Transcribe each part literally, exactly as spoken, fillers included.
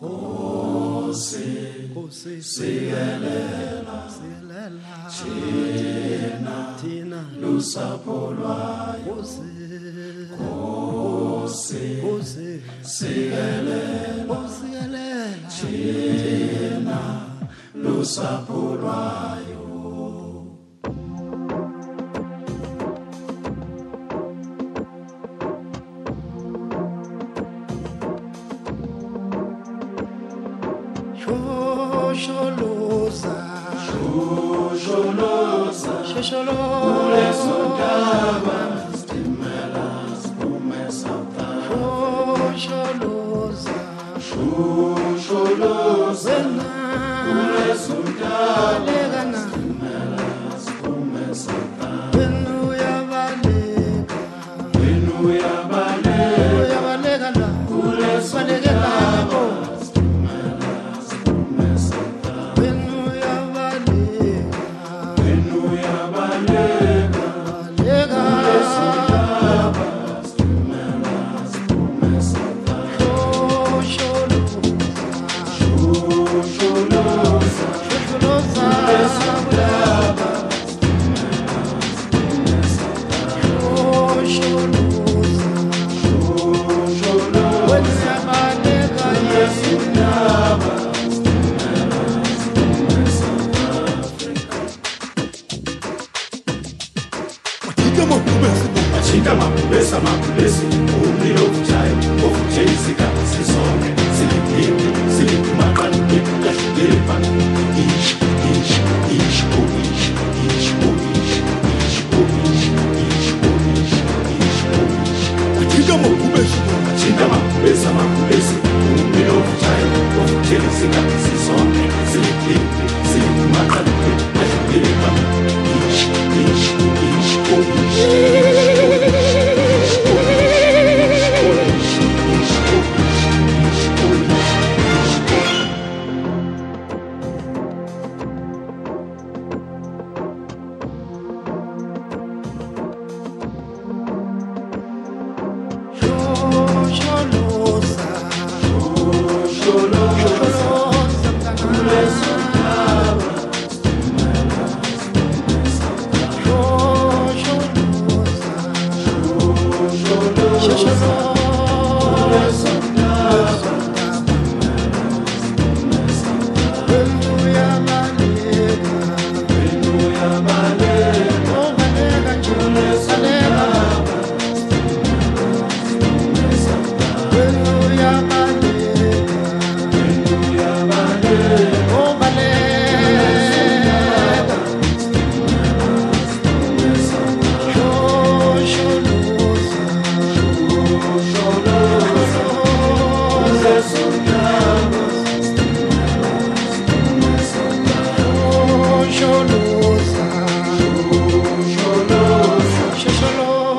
Nkosi Nkosi siyelela siyelela thina thina lusapho lwayo Nkosi Nkosi siyelela siyelela thina lusapho lwayo Shosholoza Shosholoza Shosholoza Kulezo ndaba Stimela Spume South Shosholoza Shosholoza Kulezo ndaba Stimela Spume South Wenu yabaleka Wenu yabaleka Yabaleka la Kulezo ndaba Achika mapesa mapesi umlilo kujayo ofutsheli sigaba sisonke siliphipi silikumaqani ekukashukelipa ish ish ish oish ish oish ish oish ish oish ish oish Achika mapesa achika mapesa mapesi umlilo kujayo ofutsheli sigaba sisonke siliphipi silikumaqani ekukashukelipa ish ish ish oish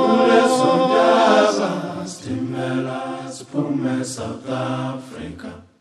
South Africa.